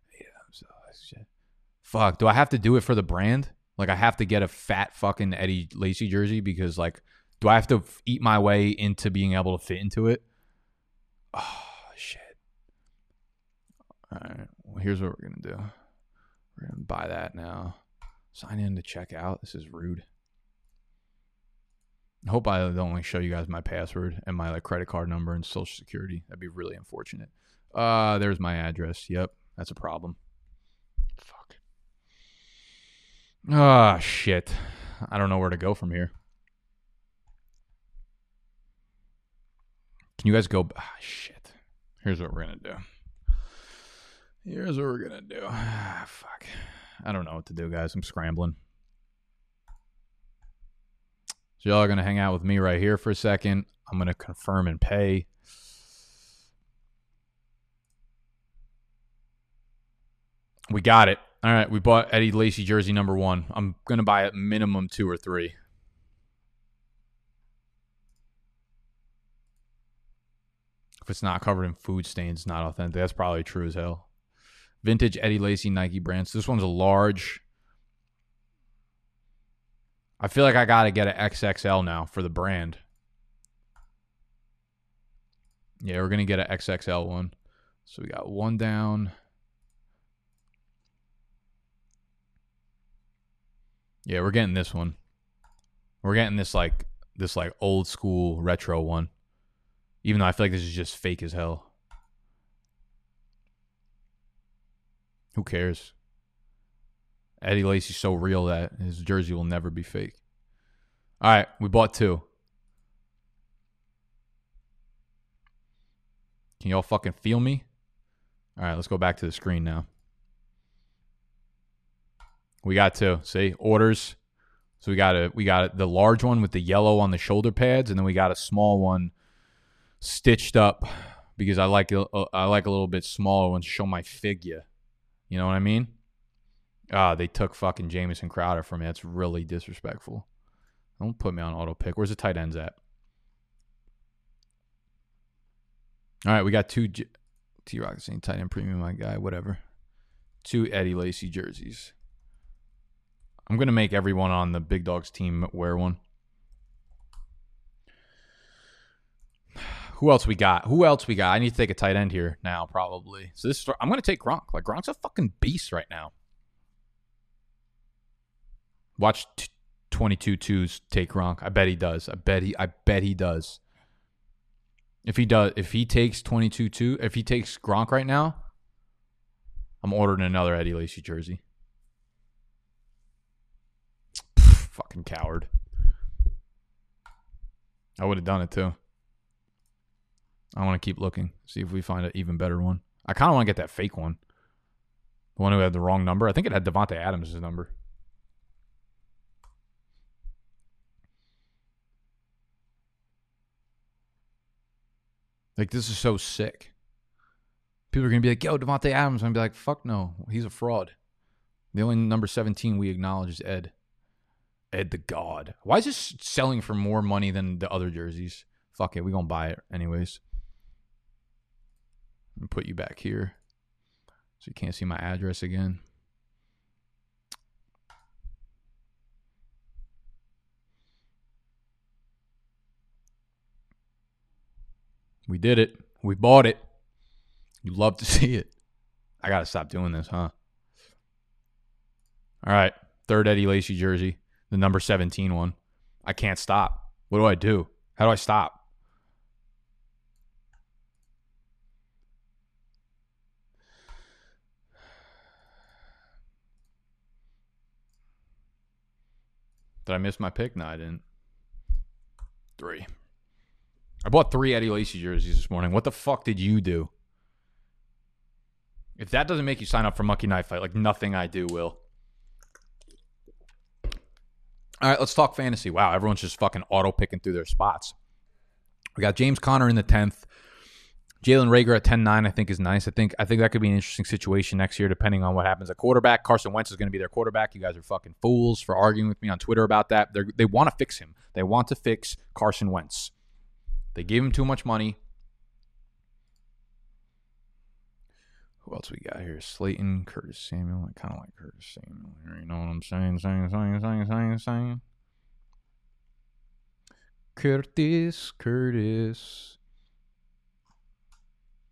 Fuck, do I have to do it for the brand? Like, I have to get a fat fucking Eddie Lacy jersey because, like, do I have to f- eat my way into being able to fit into it? Oh, shit. All right, well, here's what we're going to do. We're going to buy that now. Sign in to check out. This is rude. I hope I don't like show you guys my password and my like credit card number and social security. That'd be really unfortunate. Uh, there's my address. Yep, that's a problem. Fuck. Ah, shit. I don't know where to go from here. Can you guys go? Ah, shit. Here's what we're gonna do. Here's what we're gonna do. Ah, fuck. I don't know what to do, guys. I'm scrambling. So y'all are going to hang out with me right here for a second. I'm going to confirm and pay. We got it. All right, we bought Eddie Lacy jersey number one. I'm going to buy at minimum two or three. If it's not covered in food stains, it's not authentic. That's probably true as hell. Vintage Eddie Lacy Nike brand. So this one's a large. I feel like I got to get an X X L now for the brand. Yeah, we're going to get an X X L one. So we got one down. Yeah, we're getting this one. We're getting this like this like old school retro one. Even though I feel like this is just fake as hell. Who cares? Eddie Lacy's so real that his jersey will never be fake. All right, we bought two. Can y'all fucking feel me? All right, let's go back to the screen now. We got two. See, orders. So we got a we got the large one with the yellow on the shoulder pads, and then we got a small one stitched up because I like a, I like a little bit smaller one to show my figure. You know what I mean? Ah, they took fucking Jamison Crowder from me. That's really disrespectful. Don't put me on auto pick. Where's the tight ends at? All right, we got two J- T-Rock saying tight end premium, my guy, whatever. Two Eddie Lacy jerseys. I'm going to make everyone on the Big Dogs team wear one. Who else we got? Who else we got? I need to take a tight end here now, probably. So this, I'm going to take Gronk. Like, Gronk's a fucking beast right now. Watch t- twenty-two twos take Gronk. I bet he does. I bet he I bet he does. If he does, if he takes twenty-two two, if he takes Gronk right now, I'm ordering another Eddie Lacy jersey. Pff, fucking coward. I would have done it too. I want to keep looking, see if we find an even better one. I kind of want to get that fake one. The one who had the wrong number. I think it had Devontae Adams' number. Like, this is so sick. People are going to be like, yo, Devontae Adams. I'm going to be like, fuck no. He's a fraud. The only number seventeen we acknowledge is Ed. Ed the God. Why is this selling for more money than the other jerseys? Fuck it. We're going to buy it anyways. I'm going to put you back here so you can't see my address again. We did it. We bought it. You love to see it. I got to stop doing this, huh? All right. Third Eddie Lacy jersey. The number seventeen one. I can't stop. What do I do? How do I stop? Did I miss my pick? No, I didn't. Three. I bought three Eddie Lacy jerseys this morning. What the fuck did you do? If that doesn't make you sign up for Monkey Knife Fight, like nothing I do will. All right, let's talk fantasy. Wow, everyone's just fucking auto-picking through their spots. We got James Conner in the tenth. Jalen Reagor at ten nine, I think, is nice. I think I think that could be an interesting situation next year, depending on what happens at quarterback. Carson Wentz is going to be their quarterback. You guys are fucking fools for arguing with me on Twitter about that. They're, they want to fix him. They want to fix Carson Wentz. They gave him too much money. Who else we got here? Slayton, Curtis Samuel. I kind of like Curtis Samuel here. You know what I'm saying? Saying, saying, saying, saying, saying. Curtis, Curtis.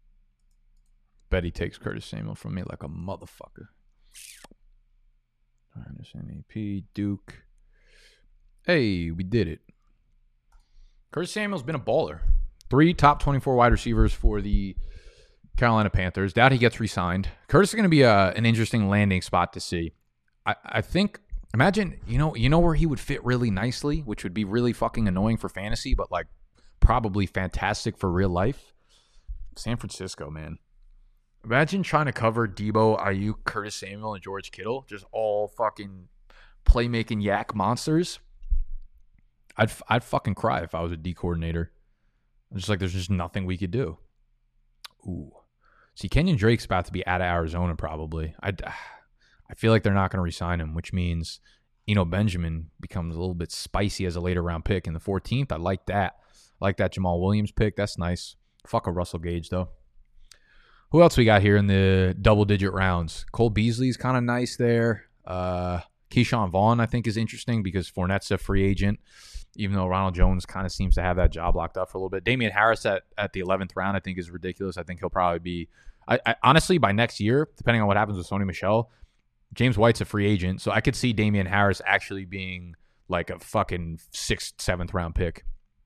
Bet he takes Curtis Samuel from me like a motherfucker. Anderson, A P, Duke. Hey, we did it. Curtis Samuel's been a baller. Three top twenty-four wide receivers for the Carolina Panthers. Doubt he gets re-signed. Curtis is going to be a, an interesting landing spot to see. I, I think, imagine, you know, you know where he would fit really nicely, which would be really fucking annoying for fantasy, but like probably fantastic for real life. San Francisco, man. Imagine trying to cover Debo, Ayuk, Curtis Samuel, and George Kittle. Just all fucking playmaking yak monsters. I'd I'd fucking cry if I was a D coordinator. I'm just like, there's just nothing we could do. Ooh. See, Kenyon Drake's about to be out of Arizona probably. I I feel like they're not going to re-sign him, which means Eno Benjamin becomes a little bit spicy as a later round pick in the fourteenth. I like that. I like that Jamal Williams pick. That's nice. Fuck a Russell Gage, though. Who else we got here in the double-digit rounds? Cole Beasley's kind of nice there. Uh, Keyshawn Vaughn, I think, is interesting because Fournette's a free agent, even though Ronald Jones kind of seems to have that job locked up for a little bit. Damian Harris at, at the eleventh round, I think, is ridiculous. I think he'll probably be I, I, – honestly, by next year, depending on what happens with Sony Michel, James White's a free agent, so I could see Damian Harris actually being like a fucking sixth, seventh round pick.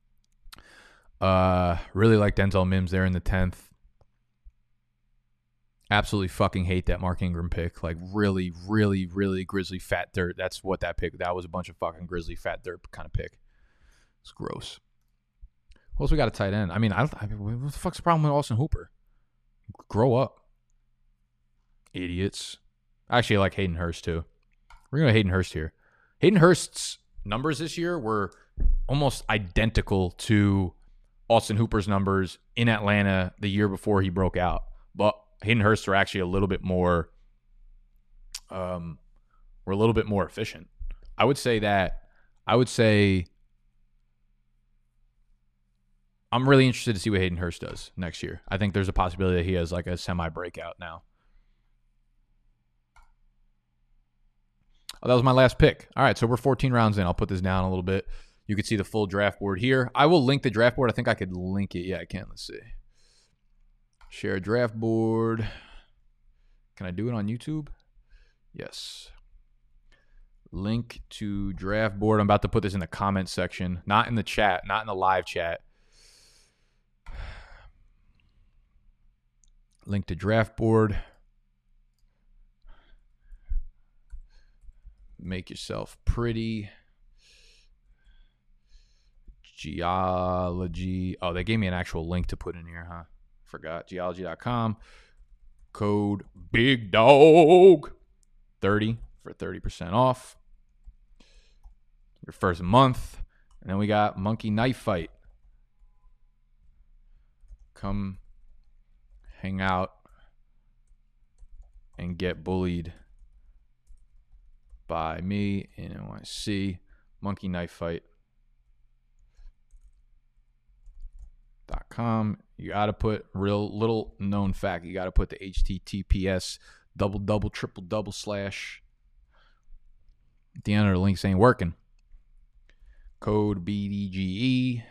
Uh, really like Denzel Mims there in the tenth. Absolutely fucking hate that Mark Ingram pick. Like, really, really, really grizzly fat dirt. That's what that pick, that was a bunch of fucking grizzly fat dirt kind of pick. It's gross. What else we got a tight end? I mean, I don't, I mean, what the fuck's the problem with Austin Hooper? Grow up. Idiots. I actually like Hayden Hurst, too. We're going to Hayden Hurst here. Hayden Hurst's numbers this year were almost identical to Austin Hooper's numbers in Atlanta the year before he broke out. But Hayden Hurst are actually a little bit more, um, we're a little bit more efficient. I would say that, I would say, I'm really interested to see what Hayden Hurst does next year. I think there's a possibility that he has like a semi-breakout now. Oh, that was my last pick. All right, so we're fourteen rounds in. I'll put this down a little bit. You can see the full draft board here. I will link the draft board. I think I could link it. Yeah, I can. Let's see. Share draft board. Can I do it on YouTube? Yes. Link to draft board. I'm about to put this in the comment section. Not in the chat. Not in the live chat. Link to draft board. Make yourself pretty. Geology. Oh, they gave me an actual link to put in here, huh? Forgot. Geology dot com. Code Big Dog thirty for thirty percent off your first month. And then we got Monkey Knife Fight. Come hang out and get bullied by me in N Y C. Monkey Knife Fight. Dot com. You got to put real little known fact. You got to put the H T T P S double double triple double slash at the end of the links ain't working. Code B D G E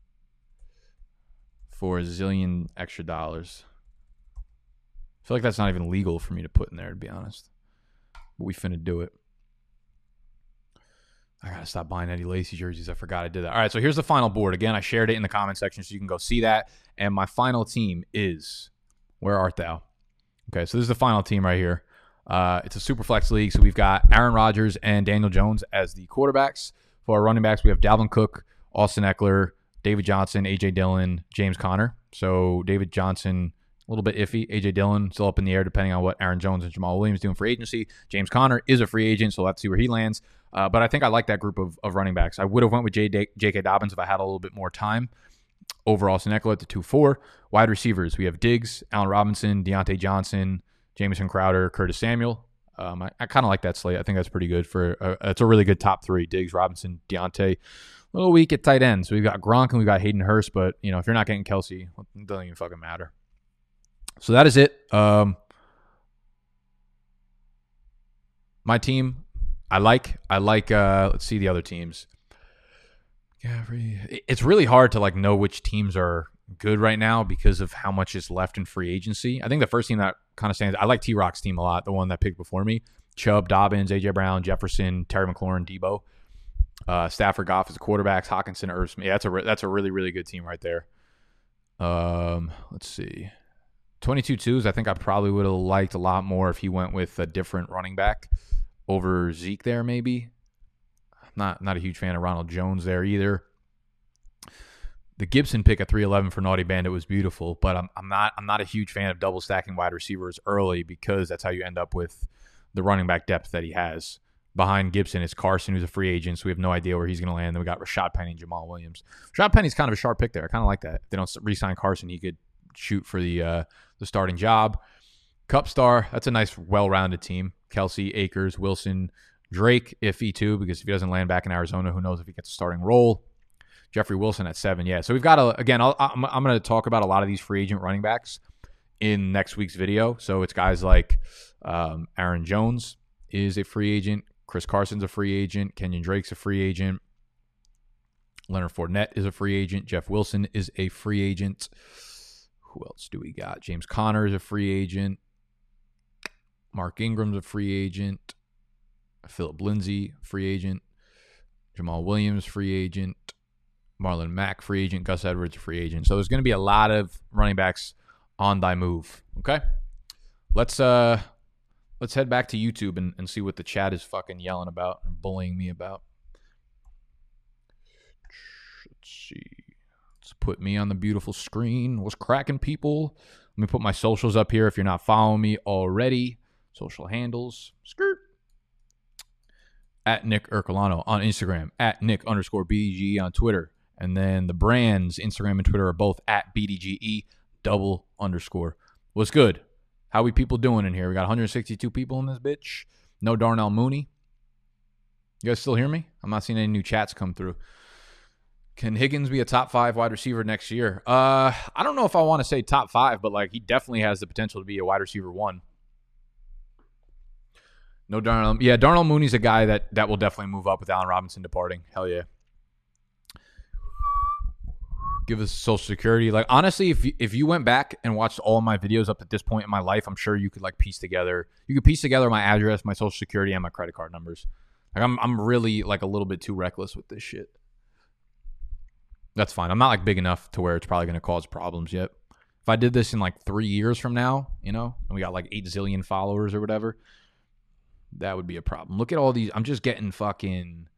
for a zillion extra dollars. I feel like that's not even legal for me to put in there, to be honest. But we finna do it. I gotta stop buying Eddie Lacy jerseys. I forgot I did that. All right, so here's the final board. Again, I shared it in the comment section so you can go see that. And my final team is, where art thou? Okay, so this is the final team right here. Uh, it's a super flex league, so we've got Aaron Rodgers and Daniel Jones as the quarterbacks. For our running backs, we have Dalvin Cook, Austin Eckler, David Johnson, A J Dillon, James Conner. So David Johnson, a little bit iffy. A J Dillon still up in the air depending on what Aaron Jones and Jamal Williams do in free agency. James Conner is a free agent, so we'll have to see where he lands. Uh, but I think I like that group of, of running backs. I would have went with J K. Dobbins if I had a little bit more time over Austin Eckler at the two four. Wide receivers, we have Diggs, Allen Robinson, Deontay Johnson, Jamison Crowder, Curtis Samuel. Um, I, I kind of like that slate. I think that's pretty good. for. Uh, it's a really good top three. Diggs, Robinson, Deontay. A little weak at tight end. So we've got Gronk and we've got Hayden Hurst. But, you know, if you're not getting Kelsey, it doesn't even fucking matter. So that is it. Um, my team, I like. I like, uh, let's see the other teams. It's really hard to, like, know which teams are good right now because of how much is left in free agency. I think the first team that kind of stands, I like T-Rock's team a lot, the one that picked before me. Chubb, Dobbins, A J Brown, Jefferson, Terry McLaurin, Debo. Uh, Stafford, Goff as the quarterbacks. Hawkinson, Irv Smith. Yeah, that's a re- that's a really really good team right there. Um, let's see, twenty-two twos. I think I probably would have liked a lot more if he went with a different running back over Zeke there. Maybe. Not not a huge fan of Ronald Jones there either. The Gibson pick at three eleven for Naughty Bandit was beautiful, but I'm I'm not I'm not a huge fan of double stacking wide receivers early because that's how you end up with the running back depth that he has. Behind Gibson is Carson, who's a free agent, so we have no idea where he's going to land. Then we got Rashad Penny and Jamal Williams. Rashad Penny's kind of a sharp pick there. I kind of like that. If they don't re-sign Carson, he could shoot for the uh, the starting job. Cup star, that's a nice, well-rounded team. Kelsey, Akers, Wilson, Drake, iffy too, because if he doesn't land back in Arizona, who knows if he gets a starting role. Jeffrey Wilson at seven, yeah. So we've got, a, again, I'll, I'm, I'm going to talk about a lot of these free agent running backs in next week's video. So it's guys like um, Aaron Jones is a free agent. Chris Carson's a free agent. Kenyon Drake's a free agent. Leonard Fournette is a free agent. Jeff Wilson is a free agent. Who else do we got? James Conner is a free agent. Mark Ingram's a free agent. Philip Lindsay, free agent. Jamal Williams, free agent. Marlon Mack, free agent. Gus Edwards, free agent. So there's going to be a lot of running backs on thy move. Okay? Let's uh let's head back to YouTube and, and see what the chat is fucking yelling about and bullying me about. Let's see. Let's put me on the beautiful screen. What's cracking, people? Let me put my socials up here if you're not following me already. Social handles. Skirt. At Nick Ercolano on Instagram. At Nick underscore B D G E on Twitter. And then the brands, Instagram and Twitter, are both at B D G E double underscore. What's good? How we people doing in here? We got one hundred sixty-two people in this bitch. No Darnell Mooney. You guys still hear me? I'm not seeing any new chats come through. Can Higgins be a top five wide receiver next year? Uh, I don't know if I want to say top five, but like he definitely has the potential to be a wide receiver one. No Darnell. Yeah, Darnell Mooney's a guy that, that will definitely move up with Allen Robinson departing. Hell yeah. Give us Social Security. Like, honestly, if you, if you went back and watched all of my videos up at this point in my life, I'm sure you could, like, piece together. You could piece together my address, my Social Security, and my credit card numbers. Like, I'm I'm really, like, a little bit too reckless with this shit. That's fine. I'm not, like, big enough to where it's probably going to cause problems yet. If I did this in, like, three years from now, you know, and we got, like, eight zillion followers or whatever, that would be a problem. Look at all these. I'm just getting fucking...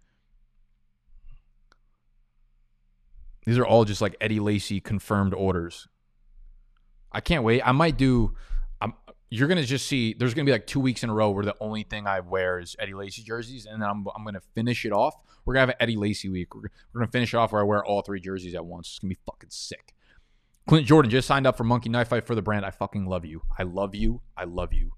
These are all just like Eddie Lacy confirmed orders. I can't wait. I might do... I'm, you're going to just see... There's going to be like two weeks in a row where the only thing I wear is Eddie Lacy jerseys. And then I'm, I'm going to finish it off. We're going to have an Eddie Lacy week. We're, we're going to finish it off where I wear all three jerseys at once. It's going to be fucking sick. Clint Jordan just signed up for Monkey Knife Fight for the brand. I fucking love you. I love you. I love you.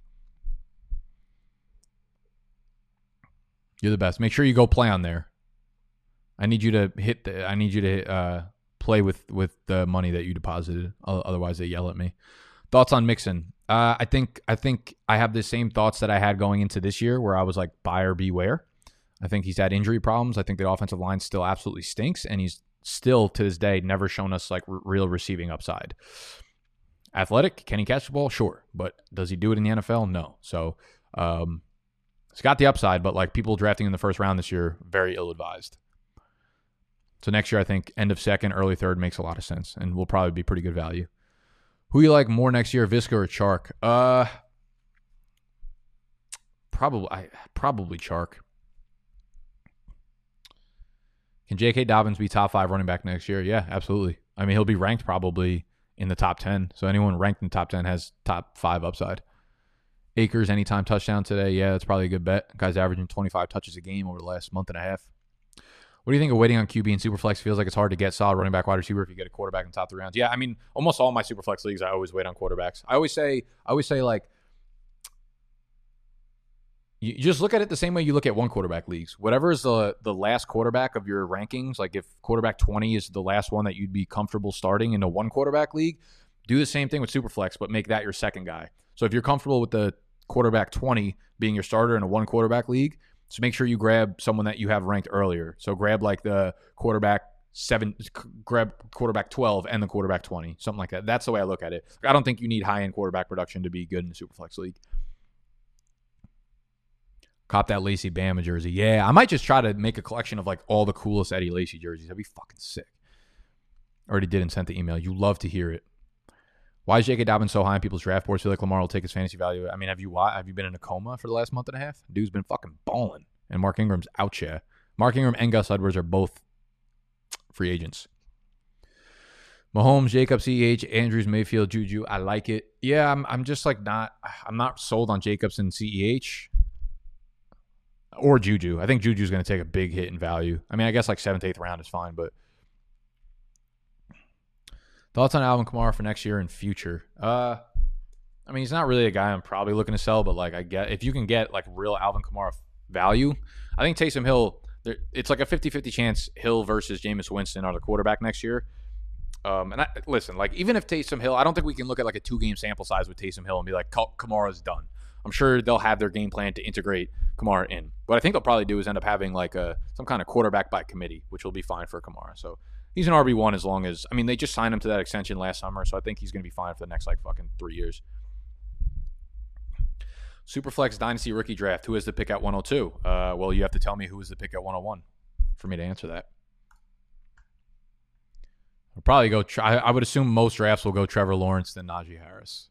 You're the best. Make sure you go play on there. I need you to hit the. I need you to uh, play with, with the money that you deposited. Otherwise, they yell at me. Thoughts on Mixon? Uh, I think I think I have the same thoughts that I had going into this year, where I was like, buyer beware. I think he's had injury problems. I think the offensive line still absolutely stinks, and he's still to this day never shown us like r- real receiving upside. Athletic, can he catch the ball? Sure, but does he do it in the N F L? No. So. Um, It's got the upside, but like people drafting in the first round this year, very ill-advised. So next year, I think end of second, early third makes a lot of sense, and will probably be pretty good value. Who you like more next year, Visca or Chark? Uh, probably, I probably Chark. Can J K. Dobbins be top five running back next year? Yeah, absolutely. I mean, he'll be ranked probably in the top ten. So anyone ranked in the top ten has top five upside. Akers, anytime touchdown today. Yeah, that's probably a good bet. Guy's averaging twenty-five touches a game over the last month and a half. What do you think of waiting on Q B and Superflex? Feels like it's hard to get solid running back, wide receiver if you get a quarterback in the top three rounds. Yeah, I mean, almost all my Superflex leagues, I always wait on quarterbacks. I always say, I always say like, you just look at it the same way you look at one quarterback leagues. Whatever is the the last quarterback of your rankings, like if quarterback twenty is the last one that you'd be comfortable starting in a one quarterback league, do the same thing with Superflex, but make that your second guy. So if you're comfortable with the quarterback twenty being your starter in a one quarterback league, so make sure you grab someone that you have ranked earlier. So grab like the quarterback seven, grab quarterback twelve and the quarterback twenty, something like that. That's the way I look at it. I don't think you need high-end quarterback production to be good in the Superflex league. Cop that Lacey Bama jersey. Yeah, I might just try to make a collection of like all the coolest Eddie Lacy jerseys. That'd be fucking sick. Already did and sent the email. You love to hear it. Why is J K. Dobbins so high on people's draft boards? Feel like Lamar will take his fantasy value. I mean, have you have you been in a coma for the last month and a half? Dude's been fucking balling. And Mark Ingram's out here. Mark Ingram and Gus Edwards are both free agents. Mahomes, Jacobs, C E H, Andrews, Mayfield, Juju. I like it. Yeah, I'm I'm just like not I'm not sold on Jacobs and C E H or Juju. I think Juju's going to take a big hit in value. I mean, I guess like seventh, eighth round is fine, but thoughts on Alvin Kamara for next year and future? Uh, I mean, he's not really a guy I'm probably looking to sell, but like I get if you can get like real Alvin Kamara value, I think Taysom Hill. There, it's like a fifty-fifty chance Hill versus Jameis Winston are the quarterback next year. Um, and I, listen, like even if Taysom Hill, I don't think we can look at like a two-game sample size with Taysom Hill and be like, Kamara's done. I'm sure they'll have their game plan to integrate Kamara in. What I think they'll probably do is end up having like a some kind of quarterback by committee, which will be fine for Kamara. So he's an R B one as long as, I mean, they just signed him to that extension last summer, so I think he's going to be fine for the next like fucking three years. Superflex Dynasty Rookie Draft. Who is the pick at one oh two? Uh, well, you have to tell me who is the pick at one oh one for me to answer that. I'll probably go. Try, I would assume most drafts will go Trevor Lawrence then Najee Harris.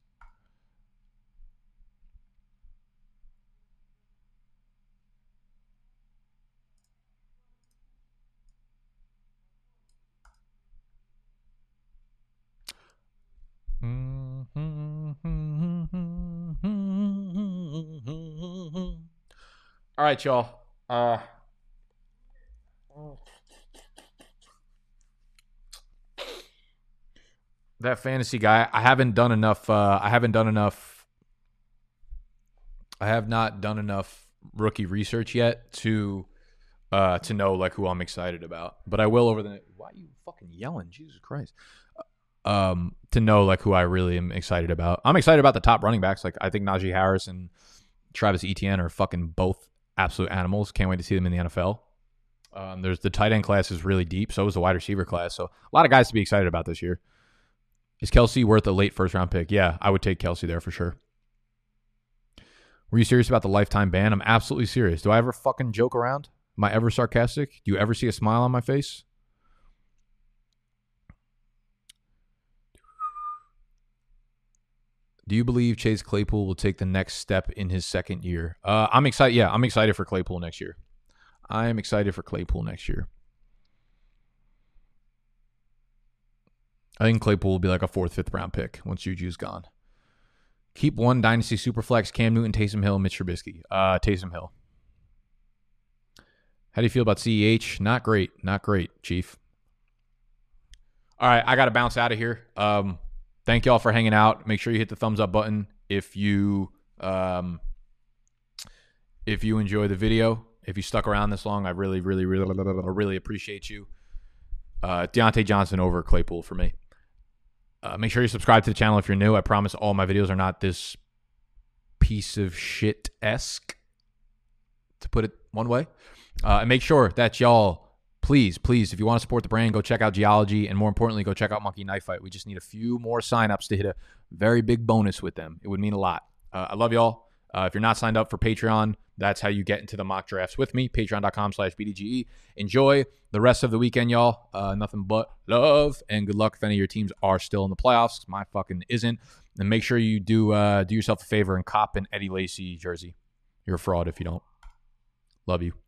All right, y'all. Uh, that fantasy guy, I haven't done enough. Uh, I haven't done enough. I have not done enough rookie research yet to uh, to know like who I'm excited about. But I will over the. Why are you fucking yelling? Jesus Christ. Um, to know like who I really am excited about. I'm excited about the top running backs. Like I think Najee Harris and Travis Etienne are fucking both absolute animals. Can't wait to see them in the N F L. Um, there's the tight end class is really deep. So is the wide receiver class. So a lot of guys to be excited about this year. Is Kelsey worth a late first round pick? Yeah, I would take Kelsey there for sure. Were you serious about the lifetime ban? I'm absolutely serious. Do I ever fucking joke around? Am I ever sarcastic? Do you ever see a smile on my face? Do you believe Chase Claypool will take the next step in his second year? Uh, I'm excited. Yeah, I'm excited for Claypool next year. I am excited for Claypool next year. I think Claypool will be like a fourth, fifth round pick once Juju's gone. Keep one dynasty superflex: Cam Newton, Taysom Hill, Mitch Trubisky. Uh, Taysom Hill. How do you feel about C E H? Not great. Not great, Chief. All right, I got to bounce out of here. Um, thank y'all for hanging out. Make sure you hit the thumbs up button if you um, if you enjoy the video. If you stuck around this long, I really, really, really, really appreciate you. Uh, Deontay Johnson over Claypool for me. Uh, make sure you subscribe to the channel if you're new. I promise all my videos are not this piece of shit-esque, to put it one way. Uh, and make sure that y'all, please, please, if you want to support the brand, go check out Geology, and more importantly, go check out Monkey Knife Fight. We just need a few more signups to hit a very big bonus with them. It would mean a lot. Uh, I love y'all. Uh, if you're not signed up for Patreon, that's how you get into the mock drafts with me. Patreon.com slash BDGE. Enjoy the rest of the weekend, y'all. Uh, nothing but love and good luck if any of your teams are still in the playoffs. My fucking isn't. And make sure you do uh, do yourself a favor and cop an Eddie Lacy jersey. You're a fraud if you don't. Love you.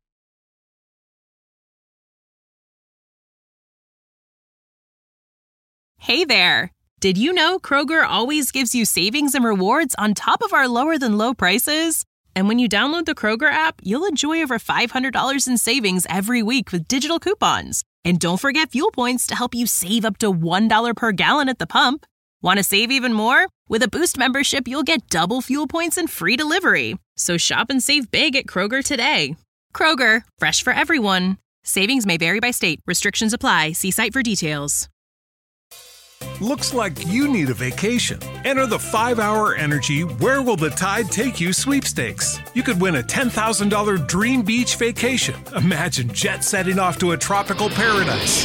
Hey there. Did you know Kroger always gives you savings and rewards on top of our lower than low prices? And when you download the Kroger app, you'll enjoy over five hundred dollars in savings every week with digital coupons. And don't forget fuel points to help you save up to one dollar per gallon at the pump. Want to save even more? With a Boost membership, you'll get double fuel points and free delivery. So shop and save big at Kroger today. Kroger, fresh for everyone. Savings may vary by state. Restrictions apply. See site for details. Looks like you need a vacation. Enter the five hour Energy Where Will the Tide Take You sweepstakes. You could win a ten thousand dollars dream beach vacation. Imagine jet setting off to a tropical paradise,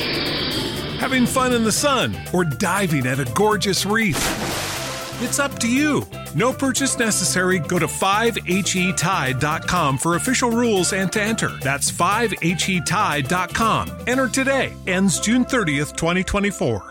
having fun in the sun, or diving at a gorgeous reef. It's up to you. No purchase necessary. Go to five H E tide dot com for official rules and to enter. That's five H E tide dot com. Enter today. Ends June thirtieth, twenty twenty-four.